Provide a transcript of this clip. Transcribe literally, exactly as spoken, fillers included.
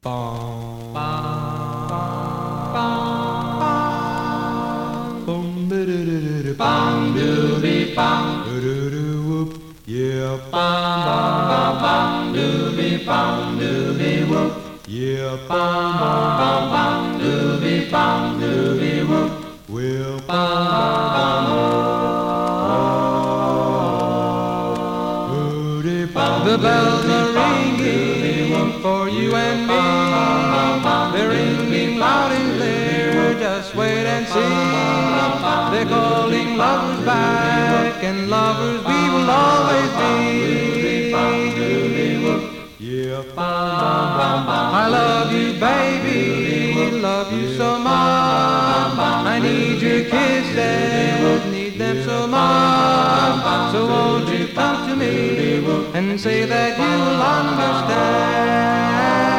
Bum, bum, bum, boom, ba-da-da-da-da, bum, doobie, bum, ba-da-da, whoop, yeah, bum, bum, bum, bum, doobie, bum, doobie, whoop, yeah, bum, bum, bum, bum, doobie, bum, doobie, whoop, well, bum, bum, bum, the bells are ringing for you and me. They're ringing loud and clear, just wait and see. They're calling lovers back, and lovers we will always be. Yeah, I love you, baby, love you so much. I need your kisses, need them so much. So won't you come to me and say that you'll understand?